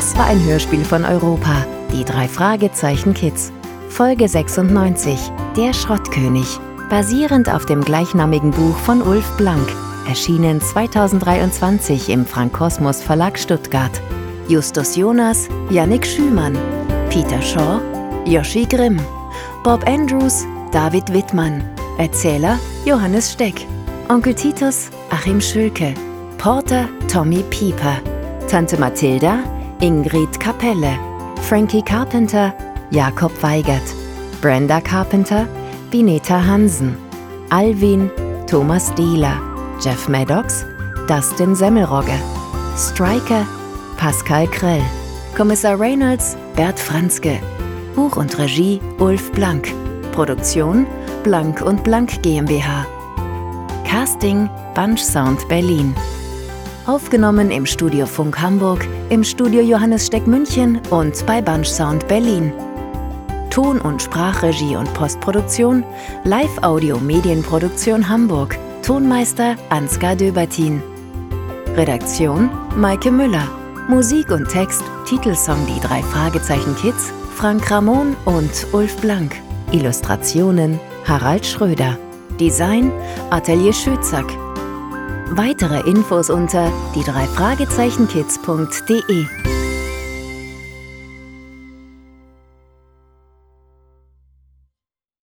Das war ein Hörspiel von Europa. Die 3 Fragezeichen Kids. Folge 96. Der Schrottkönig. Basierend auf dem gleichnamigen Buch von Ulf Blank. Erschienen 2023 im Frank-Kosmos Verlag Stuttgart. Justus Jonas, Yannick Schümann. Peter Shaw, Joshi Grimm. Bob Andrews, David Wittmann. Erzähler, Johannes Steck. Onkel Titus, Achim Schülke. Porter, Tommy Pieper. Tante Mathilda, Ingrid Kapelle. Frankie Carpenter, Jakob Weigert. Brenda Carpenter, Bineta Hansen. Alvin, Thomas Dehler. Jeff Maddox, Dustin Semmelrogge. Striker, Pascal Krell. Kommissar Reynolds, Bert Franzke. Buch und Regie, Ulf Blank. Produktion, Blank & Blank GmbH. Casting, Bunch Sound Berlin. Aufgenommen im Studio Funk Hamburg, im Studio Johannes Steck München und bei Bunch Sound Berlin. Ton- und Sprachregie und Postproduktion, Live-Audio-Medienproduktion Hamburg. Tonmeister Ansgar Döbertin. Redaktion Maike Müller. Musik und Text, Titelsong Die 3 Fragezeichen Kids, Frank Ramon und Ulf Blank. Illustrationen Harald Schröder. Design Atelier Schützack. Weitere Infos unter die3fragezeichenkids.de.